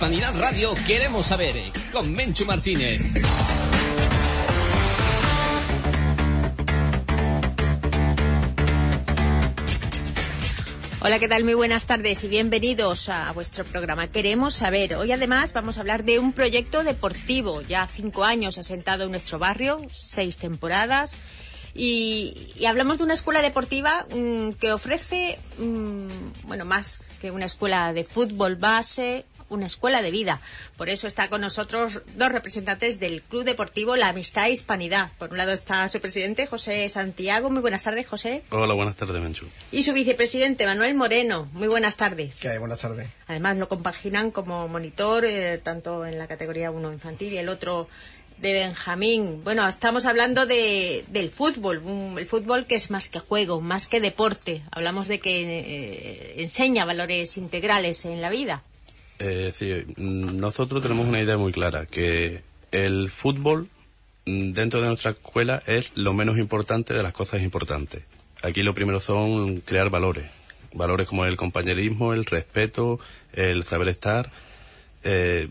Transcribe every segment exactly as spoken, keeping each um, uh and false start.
Hispanidad Radio queremos saber, con Menchu Martínez. Hola, ¿qué tal? Muy buenas tardes y bienvenidos a vuestro programa. Queremos saber. Hoy además vamos a hablar de un proyecto deportivo. Ya cinco años asentado en nuestro barrio, seis temporadas. Y, y hablamos de una escuela deportiva mmm, que ofrece, mmm, bueno, más que una escuela de fútbol base, una escuela de vida. Por eso está con nosotros dos representantes del Club Deportivo La Amistad Hispanidad. Por un lado está su presidente, José Santiago. Muy buenas tardes, José. Hola, buenas tardes, Menchu. Y su vicepresidente, Manuel Moreno. Muy buenas tardes. ¿Qué hay? Buenas tardes. Además lo compaginan como monitor, eh, tanto en la categoría uno infantil y el otro de Benjamín. Bueno, estamos hablando de, del fútbol, un, el fútbol que es más que juego, más que deporte. Hablamos de que eh, enseña valores integrales en la vida. Eh, sí, nosotros tenemos una idea muy clara, que el fútbol dentro de nuestra escuela es lo menos importante de las cosas importantes. Aquí lo primero son crear valores, valores como el compañerismo, el respeto, el saber estar, eh,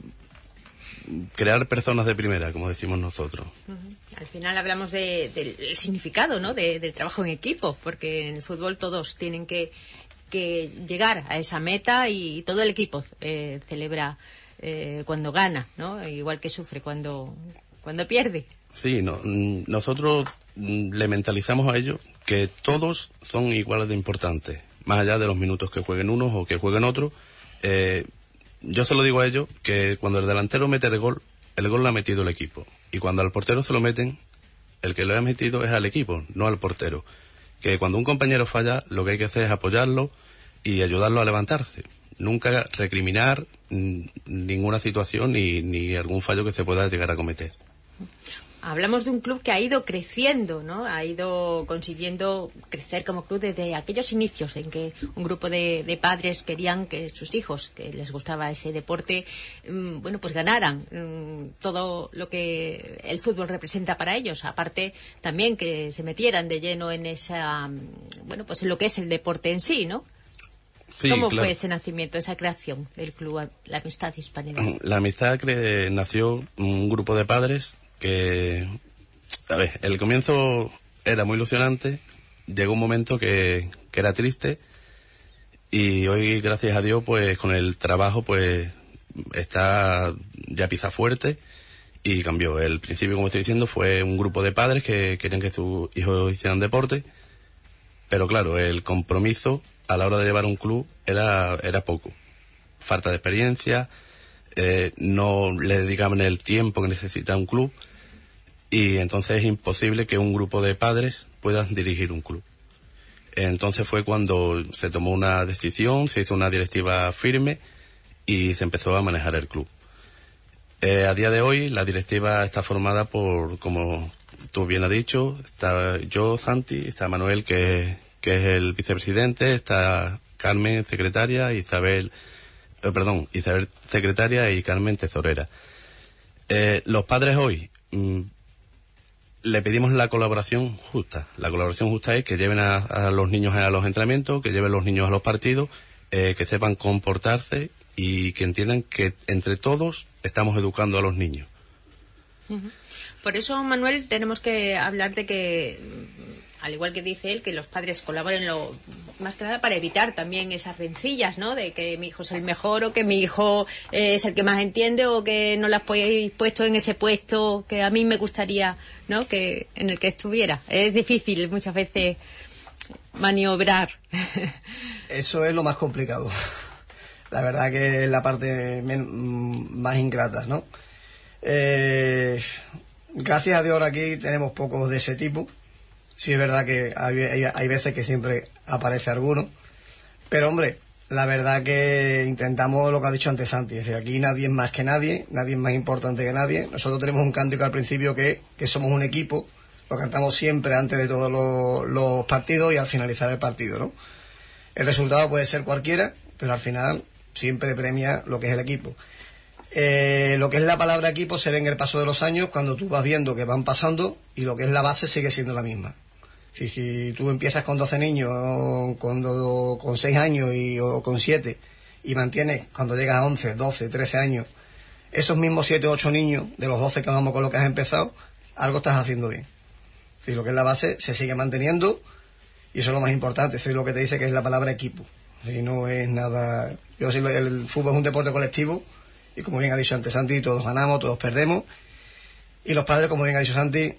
crear personas de primera, como decimos nosotros. Uh-huh. Al final hablamos de, del significado, ¿no?, de, del trabajo en equipo, porque en el fútbol todos tienen que que llegar a esa meta y todo el equipo eh, celebra eh, cuando gana, ¿no? Igual que sufre cuando cuando pierde. Sí, no, nosotros le mentalizamos a ellos que todos son iguales de importantes, más allá de los minutos que jueguen unos o que jueguen otros. Eh, yo se lo digo a ellos que cuando el delantero mete el gol, el gol lo ha metido el equipo. Y cuando al portero se lo meten, el que lo ha metido es al equipo, no al portero. Que cuando un compañero falla, lo que hay que hacer es apoyarlo y ayudarlo a levantarse. Nunca recriminar n- ninguna situación ni, ni algún fallo que se pueda llegar a cometer. Hablamos de un club que ha ido creciendo, ¿no? Ha ido consiguiendo crecer como club desde aquellos inicios en que un grupo de, de padres querían que sus hijos, que les gustaba ese deporte, mmm, bueno, pues ganaran mmm, todo lo que el fútbol representa para ellos. Aparte, también que se metieran de lleno en esa, bueno, pues en lo que es el deporte en sí, ¿no? Sí, ¿Cómo claro. fue ese nacimiento, esa creación del club La Amistad Hispanidad? La Amistad cre- nació un grupo de padres que, a ver, el comienzo era muy ilusionante, llegó un momento que, que era triste y hoy, gracias a Dios, pues con el trabajo, pues está ya pisa fuerte y cambió. El principio, como estoy diciendo, fue un grupo de padres que querían que sus hijos hicieran deporte, pero claro, el compromiso a la hora de llevar un club era, era poco. Falta de experiencia, eh, no le dedicaban el tiempo que necesita un club y entonces es imposible que un grupo de padres puedan dirigir un club. Entonces fue cuando se tomó una decisión, se hizo una directiva firme y se empezó a manejar el club. Eh, a día de hoy la directiva está formada por, como tú bien has dicho, está yo, Santi, está Manuel, que, que es el vicepresidente, está Carmen, secretaria, Isabel, eh, perdón, Isabel, secretaria, y Carmen, tesorera. Eh, los padres hoy mmm, le pedimos la colaboración justa. La colaboración justa es que lleven a, a los niños a los entrenamientos, que lleven los niños a los partidos, eh, que sepan comportarse y que entiendan que entre todos estamos educando a los niños. Uh-huh. Por eso, Manuel, tenemos que hablar de que, al igual que dice él, que los padres colaboren lo más que nada para evitar también esas rencillas, ¿no? De que mi hijo es el mejor o que mi hijo eh, es el que más entiende o que no lo has puesto en ese puesto que a mí me gustaría, ¿no?, que en el que estuviera. Es difícil muchas veces maniobrar. Eso es lo más complicado. La verdad que es la parte men- más ingrata, ¿no? Eh, gracias a Dios ahora aquí tenemos pocos de ese tipo. Sí es verdad que hay, hay, hay veces que siempre aparece alguno, pero hombre, la verdad que intentamos lo que ha dicho antes Santi, es decir, aquí nadie es más que nadie, nadie es más importante que nadie. Nosotros tenemos un cántico al principio que, que somos un equipo, lo cantamos siempre antes de todos los, los partidos y al finalizar el partido, ¿no? El resultado puede ser cualquiera, pero al final siempre premia lo que es el equipo. Eh, lo que es la palabra equipo se ve en el paso de los años cuando tú vas viendo que van pasando y lo que es la base sigue siendo la misma. Si, si tú empiezas con doce niños, cuando, con seis años y, o con siete y mantienes cuando llegas a once, doce, trece años, esos mismos siete o ocho niños de los doce que vamos con lo que has empezado, algo estás haciendo bien. Es decir, lo que es la base se sigue manteniendo y eso es lo más importante. Es decir, lo que te dice que es la palabra equipo. Y no es nada... Yo sé que el fútbol es un deporte colectivo y como bien ha dicho antes Santi, todos ganamos, todos perdemos y los padres, como bien ha dicho Santi,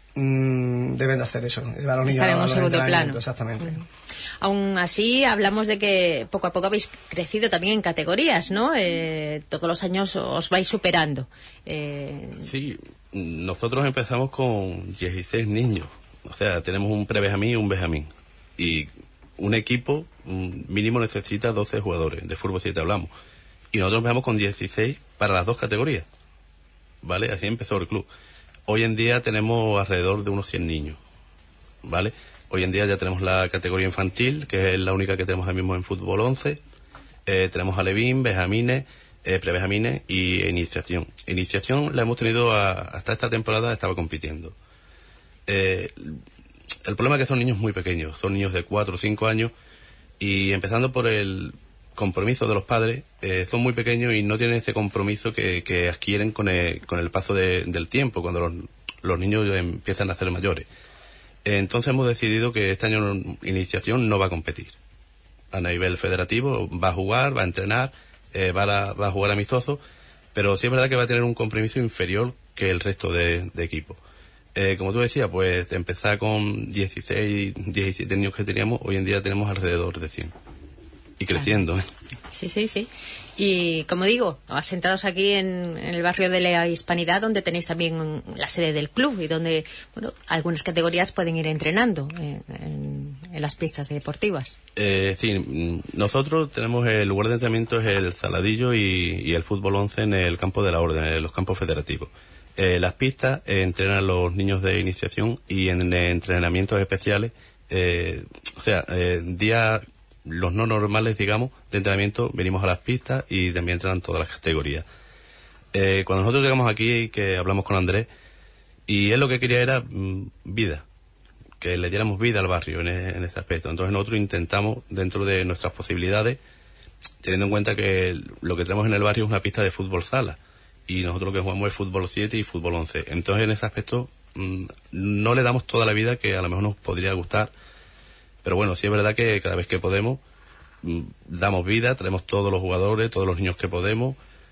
mmm, deben de hacer eso, de a los niños a los entrenamientos. Exactamente. Uh-huh. Aún así, hablamos de que poco a poco habéis crecido también en categorías, ¿no? Eh, todos los años os vais superando. Eh... Sí, nosotros empezamos con dieciséis niños. O sea, tenemos un pre-Benjamín y un Benjamín. Y un equipo un mínimo necesita doce jugadores. De fútbol siete hablamos. Y nosotros empezamos con dieciséis para las dos categorías. ¿Vale? Así empezó el club. Hoy en día tenemos alrededor de unos cien niños. ¿Vale? Hoy en día ya tenemos la categoría infantil, que es la única que tenemos ahora mismo en fútbol once. Eh, tenemos alevín, benjamines, eh, pre-benjamines y iniciación. Iniciación la hemos tenido a, hasta esta temporada, estaba compitiendo. Eh, el problema es que son niños muy pequeños, son niños de cuatro o cinco años y empezando por el compromiso de los padres, eh, son muy pequeños y no tienen ese compromiso que, que adquieren con el, con el paso de, del tiempo, cuando los, los niños empiezan a ser mayores. Entonces hemos decidido que este año iniciación no va a competir. A nivel federativo va a jugar, va a entrenar, eh, va, a, va a jugar amistoso, pero sí es verdad que va a tener un compromiso inferior que el resto de, de equipos. Eh, como tú decías, pues empezar con dieciséis, diecisiete niños que teníamos, hoy en día tenemos alrededor de cien. Y creciendo. Claro. Sí, sí, sí. Y como digo, asentados aquí en, en el barrio de la Hispanidad, donde tenéis también la sede del club y donde, bueno, algunas categorías pueden ir entrenando en, en, en las pistas deportivas. Eh, sí, nosotros tenemos el lugar de entrenamiento, es el Saladillo y, y el fútbol once en el campo de la Orden, en los campos federativos. Eh, las pistas eh, entrenan los niños de iniciación y en, en entrenamientos especiales, eh, o sea, eh, día... los no normales, digamos, de entrenamiento, venimos a las pistas y también entrenan todas las categorías. Eh, cuando nosotros llegamos aquí, que hablamos con Andrés, y él lo que quería era mm, vida, que le diéramos vida al barrio en, en este aspecto. Entonces nosotros intentamos, dentro de nuestras posibilidades, teniendo en cuenta que lo que tenemos en el barrio es una pista de fútbol sala, y nosotros lo que jugamos es fútbol siete y fútbol once. Entonces en ese aspecto mm, no le damos toda la vida que a lo mejor nos podría gustar. Pero bueno, sí es verdad que cada vez que podemos damos vida, tenemos todos los jugadores, todos los niños que podemos.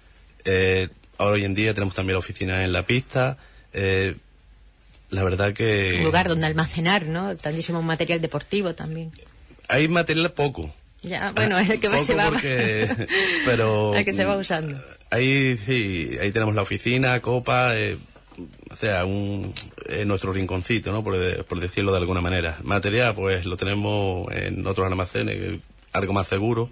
Eh, ahora hoy en día tenemos también la oficina en la pista. Eh, la verdad que... Un lugar donde almacenar, ¿no? Tantísimo material deportivo también. Hay material poco. Ya, bueno, es el que poco se va... porque, pero, el que se va usando. Ahí sí, ahí tenemos la oficina, copa... Eh, o sea, un, eh, nuestro rinconcito, ¿no? Por, por decirlo de alguna manera. Material, pues lo tenemos en otros almacenes, algo más seguro.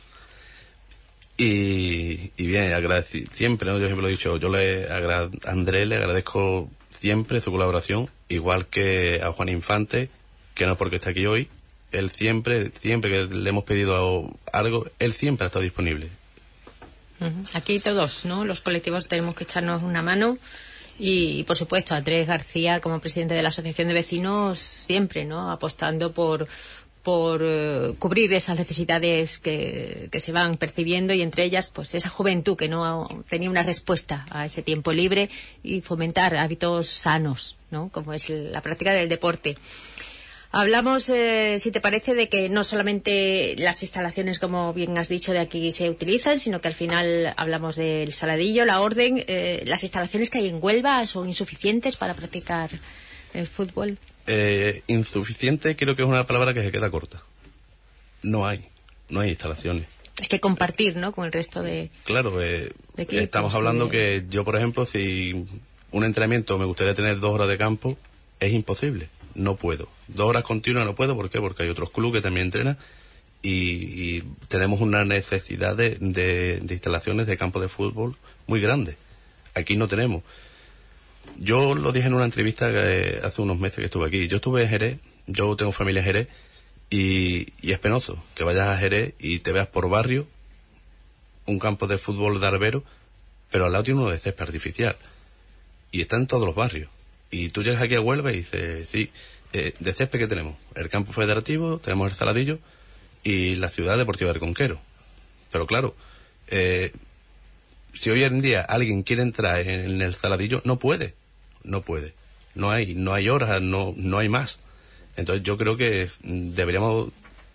Y, y bien, agradeci- siempre, ¿no? Yo siempre lo he dicho, yo le agra- a Andrés le agradezco siempre su colaboración, igual que a Juan Infante, que no es porque está aquí hoy, él siempre, siempre que le hemos pedido algo, él siempre ha estado disponible. Uh-huh. Aquí todos, ¿no? Los colectivos tenemos que echarnos una mano. Y, por supuesto, Andrés García, como presidente de la Asociación de Vecinos, siempre, ¿no? Apostando por, por uh, cubrir esas necesidades que, que se van percibiendo y entre ellas, pues, esa juventud que no tenía una respuesta a ese tiempo libre y fomentar hábitos sanos, ¿no? Como es la práctica del deporte. Hablamos, eh, si te parece, de que no solamente las instalaciones, como bien has dicho, de aquí se utilizan, sino que al final hablamos del Saladillo, la Orden. Eh, ¿Las instalaciones que hay en Huelva son insuficientes para practicar el fútbol? Eh, insuficiente creo que es una palabra que se queda corta. No hay, no hay instalaciones. Hay que compartir, ¿no?, con el resto de... Claro, eh, de equipos, estamos hablando sí. Que yo, por ejemplo, si un entrenamiento me gustaría tener dos horas de campo, es imposible. No puedo. Dos horas continuas no puedo. ¿Por qué? Porque hay otros clubes que también entrenan y, y tenemos una necesidad de, de, de instalaciones de campo de fútbol muy grande. Aquí no tenemos. Yo lo dije en una entrevista que hace unos meses que estuve aquí. Yo estuve en Jerez, yo tengo familia en Jerez y, y es penoso que vayas a Jerez y te veas por barrio un campo de fútbol de albero, pero al lado tiene uno de césped artificial. Y está en todos los barrios. Y tú llegas aquí a Huelva y dices, sí, eh, de césped que tenemos el campo federativo, tenemos el Saladillo y la ciudad deportiva del Conquero. Pero claro, eh, si hoy en día alguien quiere entrar en el Saladillo, no puede, no puede. No hay, no hay horas, no, no hay más. Entonces yo creo que deberíamos,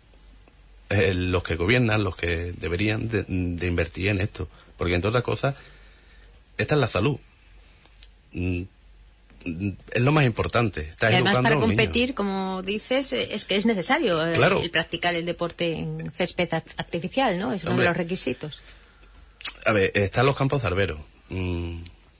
eh, los que gobiernan, los que deberían de, de invertir en esto. Porque entre otras cosas, esta es la salud. Mm, es lo más importante. Estás y además educando para a los competir, niños. como dices, es que es necesario el, Claro. el practicar el deporte en césped artificial, ¿no? Es uno Hombre. de los requisitos. A ver, están los campos de arbero. Mm,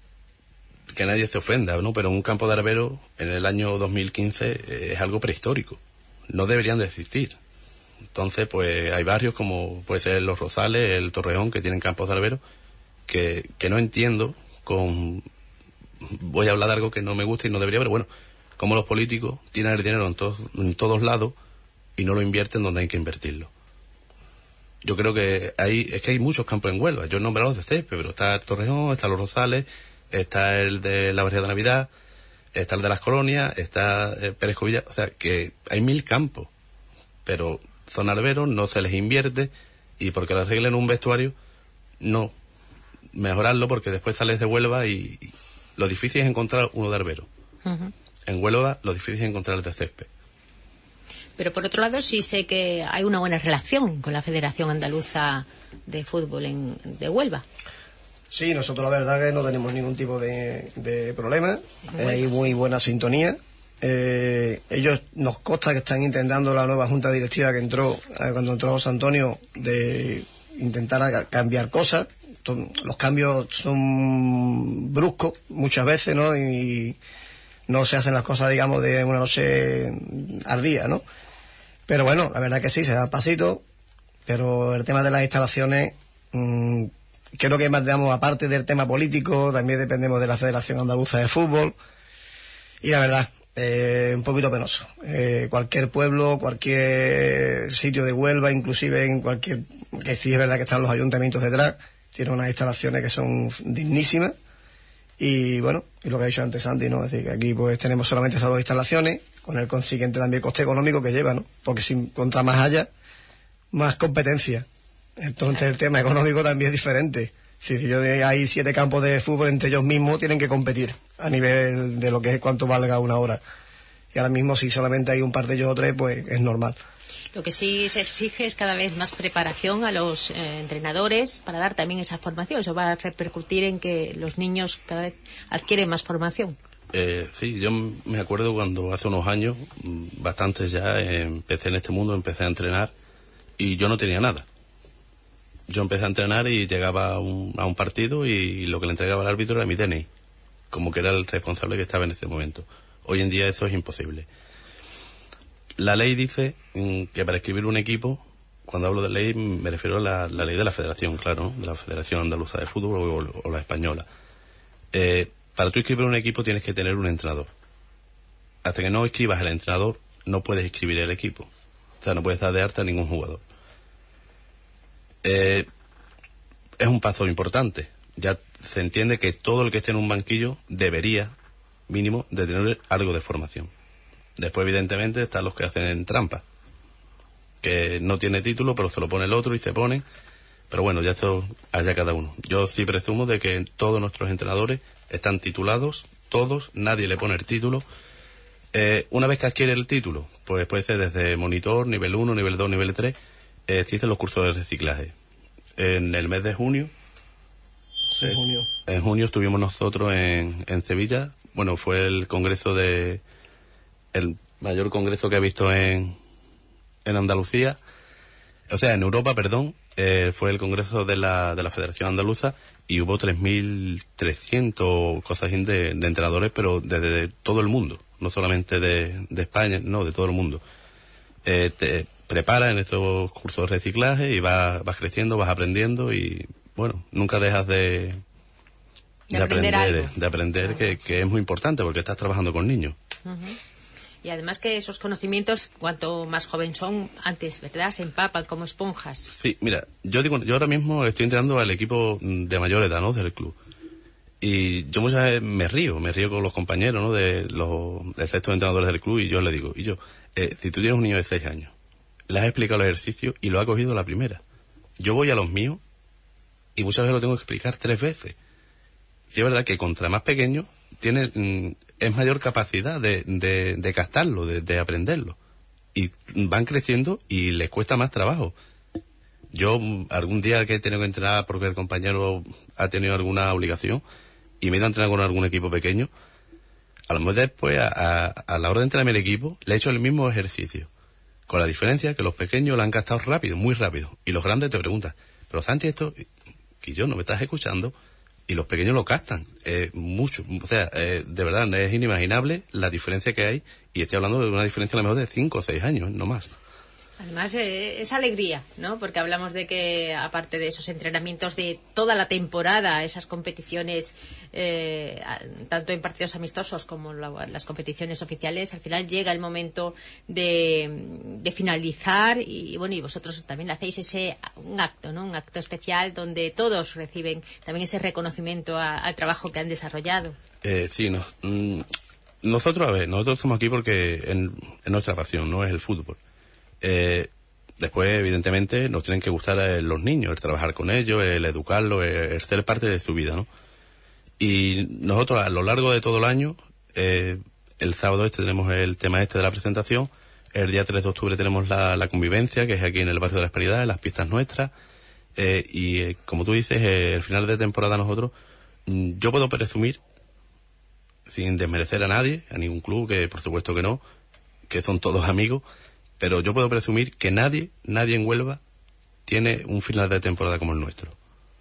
que nadie se ofenda, ¿no? Pero un campo de arbero en el año dos mil quince eh, es algo prehistórico. No deberían de existir. Entonces, pues hay barrios como puede ser Los Rosales, el Torreón, que tienen campos de arbero, que, que no entiendo con... Voy a hablar de algo que no me gusta y no debería, pero bueno, como los políticos tienen el dinero en todos, en todos lados y no lo invierten donde hay que invertirlo. Yo creo que hay, es que hay muchos campos en Huelva. Yo he nombrado los de césped, pero está el Torreón, está Los Rosales, está el de la Barriada de Navidad, está el de las colonias, está eh, Pérez Covilla, o sea que hay mil campos, pero son arberos, no se les invierte, y porque le arreglen un vestuario, no, mejorarlo, porque después sales de Huelva y, y lo difícil es encontrar uno de arbero. Uh-huh. En Huelva lo difícil es encontrar el de césped. Pero por otro lado sí sé que hay una buena relación con la Federación Andaluza de Fútbol en, de Huelva. Sí, nosotros la verdad que no tenemos ningún tipo de, de problema, Bueno. hay muy buena sintonía. Eh, ellos nos consta que están intentando la nueva junta directiva que entró, eh, cuando entró José Antonio, de intentar a- cambiar cosas. To- Los cambios son bruscos muchas veces, ¿no? Y no se hacen las cosas, digamos, de una noche al día, ¿no? Pero bueno, la verdad que sí, se da pasito, pero el tema de las instalaciones, mmm, creo que más damos, aparte del tema político, también dependemos de la Federación Andaluza de Fútbol, y la verdad, eh, un poquito penoso. Eh, cualquier pueblo, cualquier sitio de Huelva, inclusive en cualquier, que sí es verdad que están los ayuntamientos detrás, tiene unas instalaciones que son dignísimas, y bueno, y lo que ha dicho antes Santi, ¿no? Es decir, que aquí pues tenemos solamente esas dos instalaciones, con el consiguiente también coste económico que lleva, ¿no? Porque si contra más haya, más competencia. Entonces el tema económico también es diferente. Si yo hay siete campos de fútbol, entre ellos mismos tienen que competir a nivel de lo que es cuánto valga una hora. Y ahora mismo si solamente hay un par de ellos o tres, pues es normal. Lo que sí se exige es cada vez más preparación a los eh, entrenadores para dar también esa formación. Eso va a repercutir en que los niños cada vez adquieren más formación. Eh, sí, yo m- me acuerdo cuando hace unos años, mm, bastantes ya, eh, empecé en este mundo, empecé a entrenar y yo no tenía nada. Yo empecé a entrenar y llegaba a un, a un partido y lo que le entregaba al árbitro era mi D N I, como que era el responsable que estaba en ese momento. Hoy en día eso es imposible. La ley dice mm, que para escribir un equipo, cuando hablo de ley me refiero a la, la ley de la federación, claro, ¿no? De la Federación Andaluza de Fútbol o, o la española. Eh, para tú escribir un equipo tienes que tener un entrenador. Hasta que no escribas el entrenador, no puedes escribir el equipo. O sea, no puedes dar de alta a ningún jugador. Eh, es un paso importante. Ya se entiende que todo el que esté en un banquillo debería, mínimo, de tener algo de formación. Después, evidentemente, están los que hacen trampa, que no tiene título, pero se lo pone el otro y se ponen. Pero bueno, ya eso allá cada uno. Yo sí presumo de que todos nuestros entrenadores están titulados, todos, nadie le pone el título. Eh, una vez que adquiere el título, pues puede ser desde monitor, nivel uno, nivel dos, nivel tres, eh, se hacen los cursos de reciclaje. En el mes de junio, Sí, eh, junio. en junio estuvimos nosotros en, en Sevilla. Bueno, fue el congreso de, el mayor congreso que he visto en, en Andalucía, o sea, en Europa, perdón. Eh, fue el congreso de la, de la Federación Andaluza y hubo tres mil trescientos cosas así de, de entrenadores, pero desde de todo el mundo, no solamente de, de España, no, de todo el mundo. Eh, te preparas en estos cursos de reciclaje y vas, vas creciendo, vas aprendiendo y, bueno, nunca dejas de, De aprender algo. de aprender que, que es muy importante porque estás trabajando con niños. Uh-huh. Y además que esos conocimientos, cuanto más joven son, antes, ¿verdad? Se empapan como esponjas. Sí, mira, yo digo, yo ahora mismo estoy entrenando al equipo de mayor edad, ¿no? Del club. Y yo muchas veces me río, me río con los compañeros, ¿no? De los, del resto de entrenadores del club y yo le digo, y yo, eh, si tú tienes un niño de seis años, le has explicado el ejercicio y lo ha cogido a la primera. yo voy a los míos y muchas veces lo tengo que explicar tres veces. Sí, es verdad que contra más pequeños tiene, mm, es mayor capacidad de, de, de captarlo, de, de aprenderlo. Y van creciendo y les cuesta más trabajo. Yo algún día que he tenido que entrenar porque el compañero ha tenido alguna obligación y me he ido a entrenar con algún equipo pequeño, a lo mejor después a, a, a la hora de entrenarme el equipo le he hecho el mismo ejercicio, con la diferencia que los pequeños lo han captado rápido, muy rápido, y los grandes te preguntan, pero Santi, esto que yo no me estás escuchando, y los pequeños lo captan eh, mucho, o sea, eh, de verdad es inimaginable la diferencia que hay, y estoy hablando de una diferencia a lo mejor de cinco o seis años, no más. Además, eh, es alegría, ¿no? Porque hablamos de que, aparte de esos entrenamientos de toda la temporada, esas competiciones, eh, tanto en partidos amistosos como la, las competiciones oficiales, al final llega el momento de, de finalizar y, bueno, y vosotros también hacéis ese un acto, ¿no? Un acto especial donde todos reciben también ese reconocimiento a, al trabajo que han desarrollado. Eh, sí, no, mm, nosotros, a ver, nosotros estamos aquí porque en, en nuestra pasión, ¿no? Es el fútbol. Eh, después, evidentemente, nos tienen que gustar eh, los niños, el trabajar con ellos, el educarlos, el, el ser parte de su vida, ¿no? Y nosotros, a lo largo de todo el año, eh, el sábado este tenemos el tema este de la presentación, el día tres de octubre tenemos la, la convivencia, que es aquí en el barrio de la Hispanidad, en las pistas nuestras, eh, y eh, como tú dices, eh, el final de temporada nosotros, mm, yo puedo presumir, sin desmerecer a nadie, a ningún club, que por supuesto que no, que son todos amigos, pero yo puedo presumir que nadie, nadie en Huelva tiene un final de temporada como el nuestro.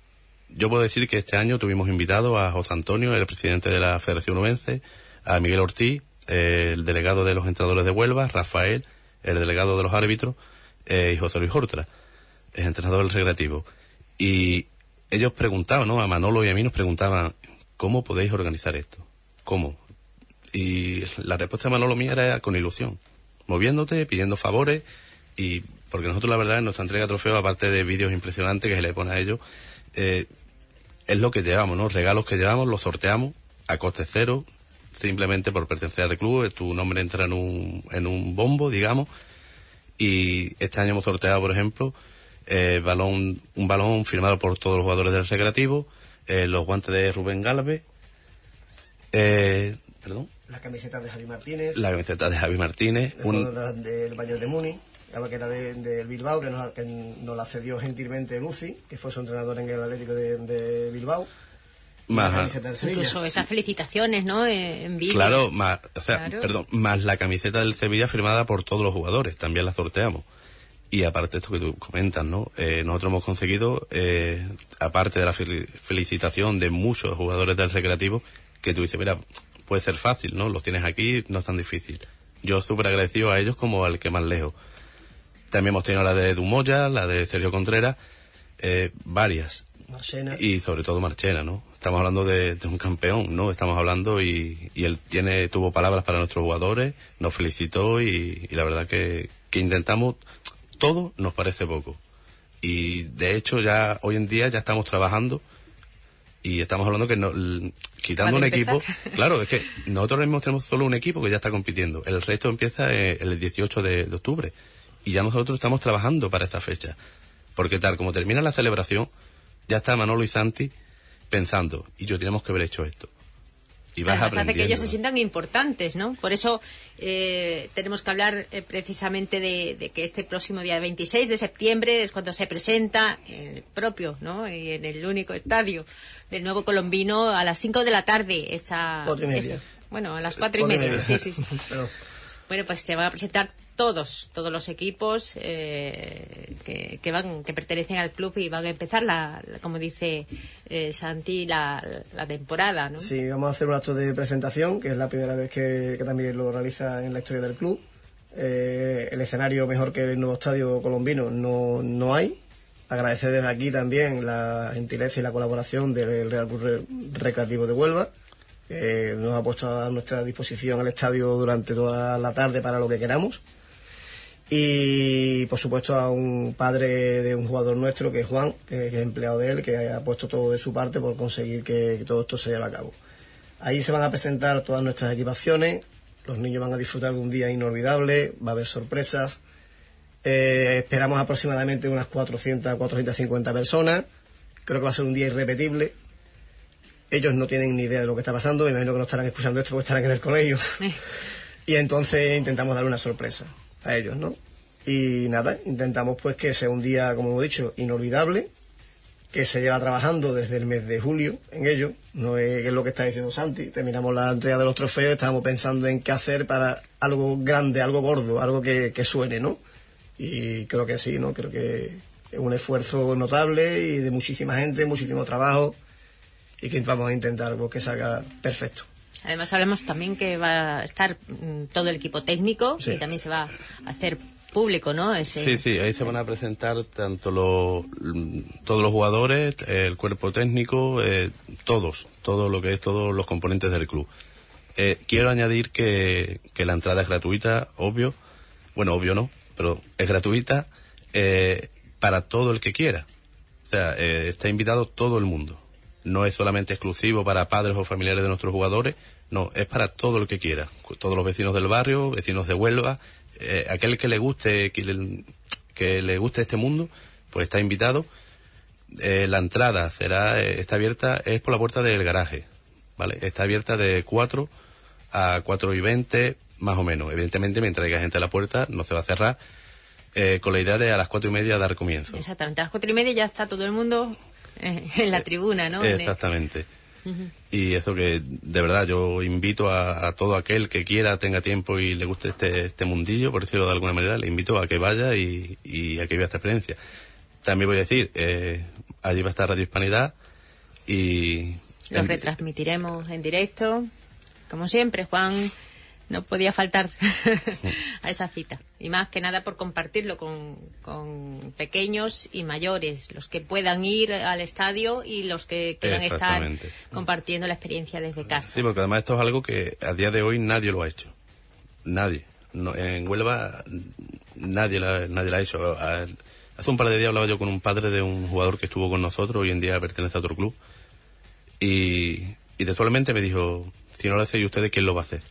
Yo puedo decir que este año tuvimos invitado a José Antonio, el presidente de la Federación Onubense, a Miguel Ortiz, eh, el delegado de los entrenadores de Huelva, Rafael, el delegado de los árbitros, eh, y José Luis Hortra, el entrenador del Recreativo. Y ellos preguntaban, ¿no? A Manolo y a mí nos preguntaban, ¿cómo podéis organizar esto? ¿Cómo? Y la respuesta de Manolo mía era con ilusión, moviéndote, pidiendo favores, y porque nosotros la verdad en nuestra entrega de trofeos, aparte de vídeos impresionantes que se le pone a ellos, eh, es lo que llevamos, ¿no? Regalos que llevamos, los sorteamos a coste cero, simplemente por pertenecer al club, tu nombre entra en un, en un bombo, digamos, y este año hemos sorteado, por ejemplo, eh, balón, un balón firmado por todos los jugadores del Recreativo, eh, los guantes de Rubén Galvez, eh, perdón, la camiseta de Javi Martínez. La camiseta de Javi Martínez. El un... del de Bayern de Múnich, que era del de Bilbao, que nos, que nos la cedió gentilmente Lucy, que fue su entrenador en el Atlético de, de Bilbao. Más, incluso esas felicitaciones, ¿no? En vídeo. Claro, más, o sea, claro. perdón, más la camiseta del Sevilla firmada por todos los jugadores, también la sorteamos. Y aparte esto que tú comentas, ¿no? Eh, nosotros hemos conseguido, eh, aparte de la felicitación de muchos jugadores del Recreativo, que tú dices, mira, puede ser fácil, ¿no? Los tienes aquí, no es tan difícil. Yo súper agradecido a ellos como al que más lejos. También hemos tenido la de Dumoya, la de Sergio Contreras, eh, varias. Marchena. Y sobre todo Marchena, ¿no? Estamos hablando de, de un campeón, ¿no? Estamos hablando y, y él tiene tuvo palabras para nuestros jugadores, nos felicitó y, y la verdad que, que intentamos, todo nos parece poco. Y de hecho ya hoy en día ya estamos trabajando y estamos hablando que no, quitando un equipo, claro, es que nosotros mismos tenemos solo un equipo que ya está compitiendo, el resto empieza el dieciocho de octubre y ya nosotros estamos trabajando para esta fecha, porque tal como termina la celebración, ya está Manolo y Santi pensando, y yo tenemos que haber hecho esto. Y vas Además aprendiendo, hace que ellos ¿no? se sientan importantes, ¿no? Por eso eh, tenemos que hablar eh, precisamente de, de que este próximo día veintiséis de septiembre es cuando se presenta el propio, ¿no? Y en el único estadio del Nuevo Colombino a las cinco de la tarde. Esta, cuatro y media. Este, bueno, a las cuatro y media. y media. Sí, sí, sí. Pero... Bueno, pues se van a presentar todos, todos los equipos eh, que, que van, que pertenecen al club y van a empezar la, la como dice eh, Santi, la, la temporada, ¿no? Sí, vamos a hacer un acto de presentación, que es la primera vez que, que también lo realiza en la historia del club. Eh, el escenario mejor que el nuevo estadio colombino no, no hay. Agradecer desde aquí también la gentileza y la colaboración del Real Club Recreativo de Huelva, que nos ha puesto a nuestra disposición el estadio durante toda la tarde para lo que queramos. Y por supuesto a un padre de un jugador nuestro, que es Juan, que es empleado de él, que ha puesto todo de su parte por conseguir que, que todo esto se lleve a cabo. Ahí se van a presentar todas nuestras equipaciones, los niños van a disfrutar de un día inolvidable, va a haber sorpresas, Eh, esperamos aproximadamente unas cuatrocientas, cuatrocientas cincuenta personas. Creo que va a ser un día irrepetible. Ellos no tienen ni idea de lo que está pasando, me imagino que no estarán escuchando esto porque estarán en el colegio. Y entonces intentamos darle una sorpresa a ellos, ¿no? Y nada, intentamos pues que sea un día, como hemos dicho, inolvidable, que se lleva trabajando desde el mes de julio en ello, no es, es lo que está diciendo Santi. Terminamos la entrega de los trofeos, estábamos pensando en qué hacer para algo grande, algo gordo, algo que, que suene, ¿no? Y creo que sí, ¿no? Creo que es un esfuerzo notable y de muchísima gente, muchísimo trabajo, y que vamos a intentar pues, que salga perfecto. Además hablamos también que va a estar mm, todo el equipo técnico, sí. Y también se va a hacer público, ¿no? Ese... Sí, sí, ahí se van a presentar tanto los todos los jugadores, el cuerpo técnico, eh, todos, todo lo que es, todos los componentes del club. Eh, quiero añadir que, que la entrada es gratuita, obvio, bueno, obvio no, pero es gratuita eh, para todo el que quiera. O sea, eh, está invitado todo el mundo. No es solamente exclusivo para padres o familiares de nuestros jugadores, no, es para todo el que quiera. Todos los vecinos del barrio, vecinos de Huelva, eh, aquel que le guste, que le, que le guste este mundo, pues está invitado. Eh, la entrada será, eh, está abierta, es por la puerta del garaje, ¿vale? Está abierta de cuatro a cuatro y veinte, más o menos. Evidentemente, mientras haya gente a la puerta, no se va a cerrar, eh, con la idea de a las cuatro y media dar comienzo. Exactamente, a las cuatro y media ya está todo el mundo en la tribuna, ¿no? Exactamente. Uh-huh. Y eso que, de verdad, yo invito a, a todo aquel que quiera, tenga tiempo y le guste este, este mundillo, por decirlo de alguna manera, le invito a que vaya y, y a que viva esta experiencia. También voy a decir, eh, allí va a estar Radio Hispanidad y... Los en... retransmitiremos en directo, como siempre, Juan. No podía faltar a esa cita. Y más que nada por compartirlo con, con pequeños y mayores, los que puedan ir al estadio y los que quieran estar compartiendo la experiencia desde casa. Sí, porque además esto es algo que a día de hoy nadie lo ha hecho. Nadie. No, en Huelva nadie la, nadie la ha hecho. Hace un par de días hablaba yo con un padre de un jugador que estuvo con nosotros, hoy en día pertenece a otro club, y, y textualmente me dijo, si no lo hacéis ustedes, ¿quién lo va a hacer?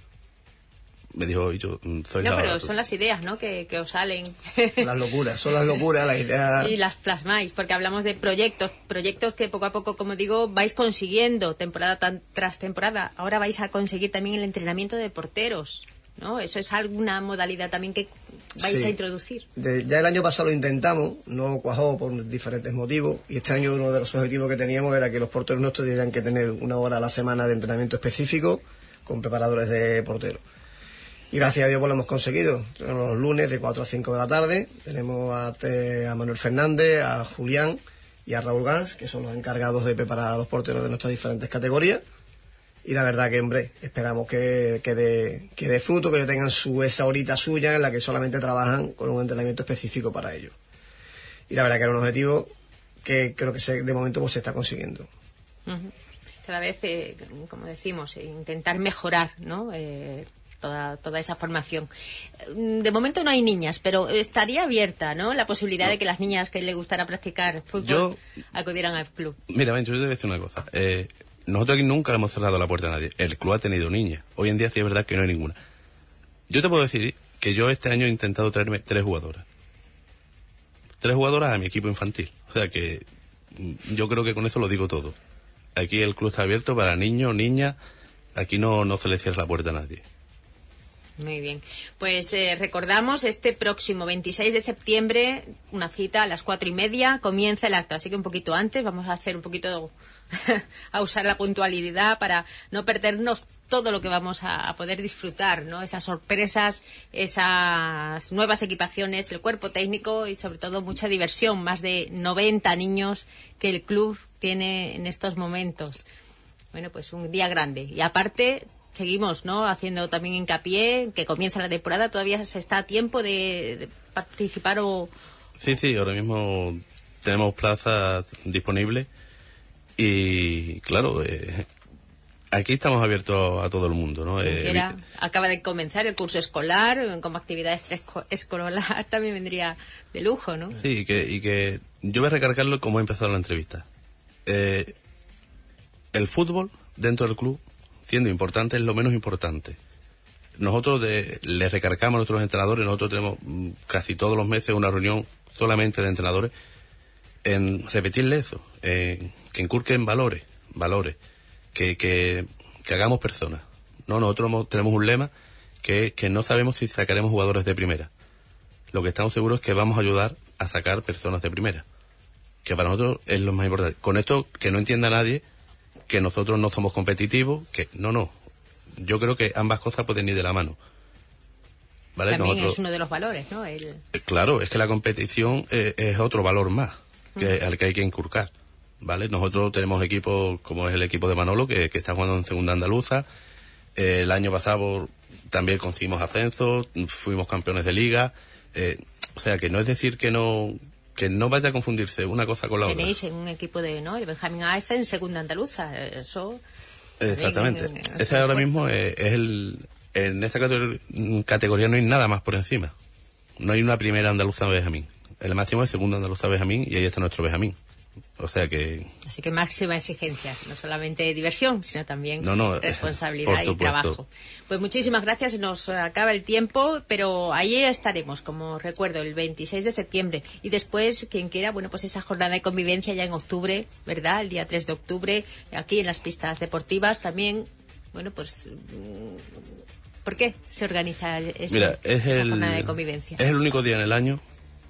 Me dijo, yo soy No, la... pero son las ideas, ¿no?, que, que os salen. Las locuras, son las locuras, las ideas... Y las plasmáis, porque hablamos de proyectos, proyectos que poco a poco, como digo, vais consiguiendo temporada tan, tras temporada. Ahora vais a conseguir también el entrenamiento de porteros, ¿no? Eso es alguna modalidad también que vais sí. a introducir. De, ya el año pasado lo intentamos, no cuajó por diferentes motivos, y este año uno de los objetivos que teníamos era que los porteros nuestros tendrían que tener una hora a la semana de entrenamiento específico con preparadores de porteros. Y gracias a Dios pues lo hemos conseguido. Los lunes de cuatro a cinco de la tarde tenemos a, te, a Manuel Fernández, a Julián y a Raúl Gans, que son los encargados de preparar a los porteros de nuestras diferentes categorías. Y la verdad que, hombre, esperamos que, que dé que dé fruto, que ellos tengan su, esa horita suya en la que solamente trabajan con un entrenamiento específico para ellos. Y la verdad que era un objetivo que creo que se, de momento pues, se está consiguiendo. Uh-huh. Cada vez, eh, como decimos, intentar mejorar, ¿no?, eh, Toda, toda esa formación. De momento no hay niñas, pero estaría abierta, ¿no?, la posibilidad no. de que las niñas que les gustara practicar fútbol yo, acudieran al club. Mira, Bencho, yo te voy a decir una cosa. Eh, nosotros aquí nunca le hemos cerrado la puerta a nadie. El club ha tenido niñas. Hoy en día sí es verdad que no hay ninguna. Yo te puedo decir que yo este año he intentado traerme tres jugadoras. Tres jugadoras a mi equipo infantil. O sea que yo creo que con eso lo digo todo. Aquí el club está abierto para niños, niñas. Aquí no, no se le cierra la puerta a nadie. Muy bien. Pues eh, recordamos, este próximo veintiséis de septiembre, una cita a las cuatro y media, comienza el acto, así que un poquito antes, vamos a ser un poquito, a usar la puntualidad para no perdernos todo lo que vamos a, a poder disfrutar, ¿no? Esas sorpresas, esas nuevas equipaciones, el cuerpo técnico y sobre todo mucha diversión, más de noventa niños que el club tiene en estos momentos. Bueno, pues un día grande. Y aparte... Seguimos, ¿no?, haciendo también hincapié que comienza la temporada, todavía se está a tiempo de, de participar o... Sí, sí, ahora mismo tenemos plazas disponibles y, claro, eh, aquí estamos abiertos a todo el mundo, ¿no? Eh, Era, acaba de comenzar el curso escolar, como actividad escolar también vendría de lujo, ¿no? Sí, y que, y que yo voy a recargarlo como he empezado la entrevista. Eh, el fútbol dentro del club, siendo importante, es lo menos importante. nosotros de, les recargamos a nuestros entrenadores, nosotros tenemos mm, casi todos los meses una reunión solamente de entrenadores, en repetirles eso, eh, que inculquen valores, valores, que, que, que hagamos personas. No, nosotros hemos, tenemos un lema que, que no sabemos si sacaremos jugadores de primera. Lo que estamos seguros es que vamos a ayudar a sacar personas de primera, que para nosotros es lo más importante. Con esto, que no entienda nadie que nosotros no somos competitivos, que no, no. Yo creo que ambas cosas pueden ir de la mano. ¿Vale? También nosotros, es uno de los valores, ¿no? El... Claro, es que la competición eh, es otro valor más que, mm. al que hay que inculcar. ¿Vale? Nosotros tenemos equipos como es el equipo de Manolo, que, que está jugando en segunda andaluza. Eh, el año pasado también conseguimos ascenso, fuimos campeones de liga. Eh, o sea, que no es decir que no que no vaya a confundirse una cosa con la otra. Tenéis en un equipo de, ¿no? El Benjamín A está en segunda andaluza, eso... Exactamente. En, en, en ese ahora mismo es, es el... En esta categoría, categoría no hay nada más por encima. No hay una primera andaluza Benjamín. El máximo es segunda andaluza Benjamín y ahí está nuestro Benjamín. O sea que... Así que máxima exigencia, no solamente diversión, sino también no, no, responsabilidad y trabajo. Pues muchísimas gracias, nos acaba el tiempo, pero ahí estaremos, como recuerdo, el veintiséis de septiembre. Y después, quien quiera, bueno, pues esa jornada de convivencia ya en octubre, ¿verdad? El día tres de octubre, aquí en las pistas deportivas también, bueno, pues... ¿Por qué se organiza esa, Mira, es esa el, jornada de convivencia? Es el único día en el año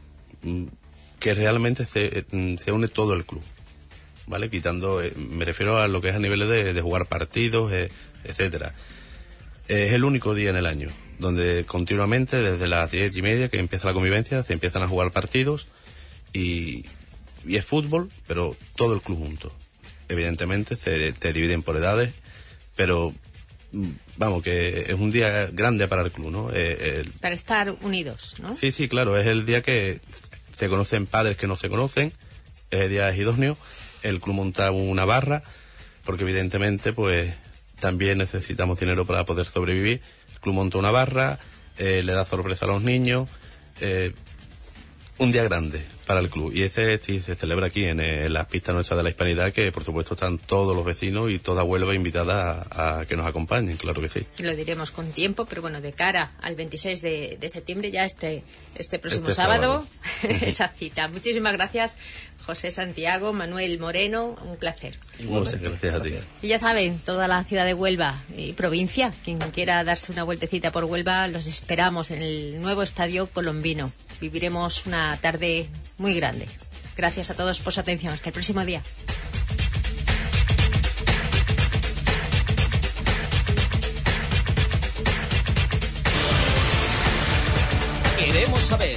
que realmente se, se une todo el club, ¿vale? Quitando, eh, me refiero a lo que es a niveles de, de jugar partidos, eh, etcétera. Eh, es el único día en el año donde continuamente, desde las diez y media que empieza la convivencia, se empiezan a jugar partidos y, y es fútbol, pero todo el club junto. Evidentemente se te dividen por edades, pero vamos, que es un día grande para el club, ¿no? Eh, el... Para estar unidos, ¿no? Sí, sí, claro, es el día que se conocen padres que no se conocen, ese día es idóneo, el club monta una barra, porque evidentemente pues también necesitamos dinero para poder sobrevivir. El club monta una barra, eh, le da sorpresa a los niños, eh, un día grande para el club. Y ese sí se celebra aquí en, en las pistas nuestras de la Hispanidad, que por supuesto están todos los vecinos y toda Huelva invitada a, a que nos acompañen, claro que sí. Lo diremos con tiempo, pero bueno, de cara al veintiséis de, de septiembre, ya este, este próximo este sábado, sábado. Esa cita. Muchísimas gracias, José Santiago, Manuel Moreno, un placer. Muchas gracias a ti. Y ya saben, toda la ciudad de Huelva y provincia, quien quiera darse una vueltecita por Huelva, los esperamos en el nuevo Estadio Colombino. Viviremos una tarde muy grande. Gracias a todos por su atención. Hasta el próximo día. Queremos saber.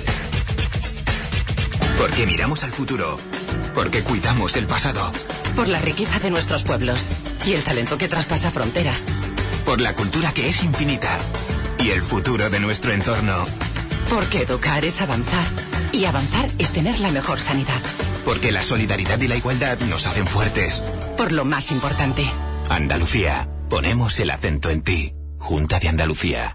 Porque miramos al futuro. Porque cuidamos el pasado. Por la riqueza de nuestros pueblos y el talento que traspasa fronteras. Por la cultura que es infinita y el futuro de nuestro entorno. Porque educar es avanzar y avanzar es tener la mejor sanidad. Porque la solidaridad y la igualdad nos hacen fuertes. Por lo más importante. Andalucía, ponemos el acento en ti. Junta de Andalucía.